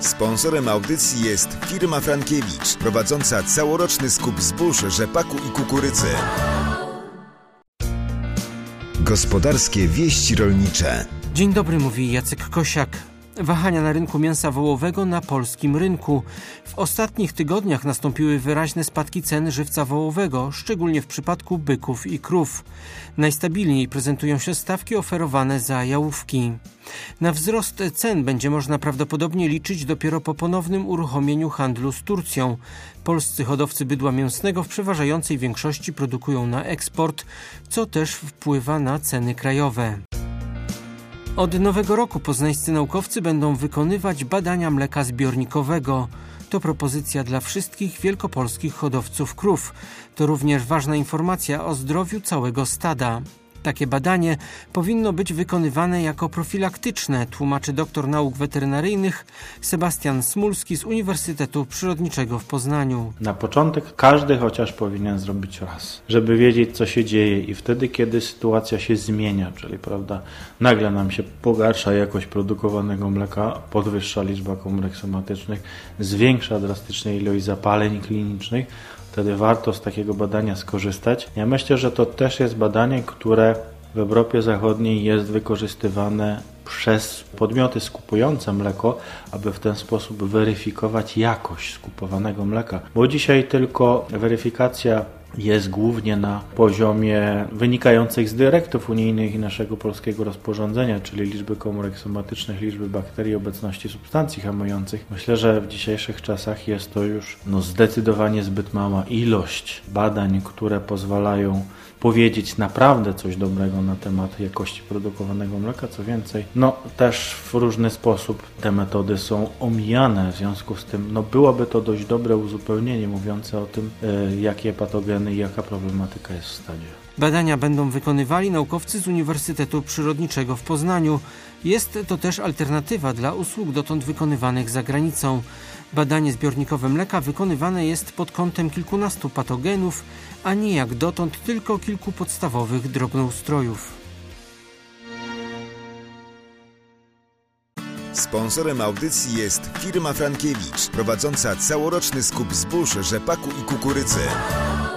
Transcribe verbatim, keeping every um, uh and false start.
Sponsorem audycji jest firma Frankiewicz, prowadząca całoroczny skup zbóż, rzepaku i kukurydzy. Gospodarskie wieści rolnicze. Dzień dobry, mówi Jacek Kosiak. Wahania na rynku mięsa wołowego na polskim rynku. W ostatnich tygodniach nastąpiły wyraźne spadki cen żywca wołowego, szczególnie w przypadku byków i krów. Najstabilniej prezentują się stawki oferowane za jałówki. Na wzrost cen będzie można prawdopodobnie liczyć dopiero po ponownym uruchomieniu handlu z Turcją. Polscy hodowcy bydła mięsnego w przeważającej większości produkują na eksport, co też wpływa na ceny krajowe. Od nowego roku poznańscy naukowcy będą wykonywać badania mleka zbiornikowego. To propozycja dla wszystkich wielkopolskich hodowców krów. To również ważna informacja o zdrowiu całego stada. Takie badanie powinno być wykonywane jako profilaktyczne, tłumaczy doktor nauk weterynaryjnych Sebastian Smulski z Uniwersytetu Przyrodniczego w Poznaniu. Na początek każdy chociaż powinien zrobić raz, żeby wiedzieć, co się dzieje, i wtedy, kiedy sytuacja się zmienia, czyli prawda, nagle nam się pogarsza jakość produkowanego mleka, podwyższa liczba komórek somatycznych, zwiększa drastycznie ilość zapaleń klinicznych, wtedy warto z takiego badania skorzystać. Ja myślę, że to też jest badanie, które w Europie Zachodniej jest wykorzystywane przez podmioty skupujące mleko, aby w ten sposób weryfikować jakość skupowanego mleka. Bo dzisiaj tylko weryfikacja jest głównie na poziomie wynikających z dyrektyw unijnych i naszego polskiego rozporządzenia, czyli liczby komórek somatycznych, liczby bakterii, obecności substancji hamujących. Myślę, że w dzisiejszych czasach jest to już no, zdecydowanie zbyt mała ilość badań, które pozwalają powiedzieć naprawdę coś dobrego na temat jakości produkowanego mleka. Co więcej, no też w różny sposób te metody są omijane, w związku z tym no, byłoby to dość dobre uzupełnienie mówiące o tym, yy, jakie patogeny i jaka problematyka jest w stadzie. Badania będą wykonywali naukowcy z Uniwersytetu Przyrodniczego w Poznaniu. Jest to też alternatywa dla usług dotąd wykonywanych za granicą. Badanie zbiornikowe mleka wykonywane jest pod kątem kilkunastu patogenów, a nie jak dotąd tylko kilku podstawowych drobnoustrojów. Sponsorem audycji jest firma Frankiewicz, prowadząca całoroczny skup zbóż, rzepaku i kukurydzy.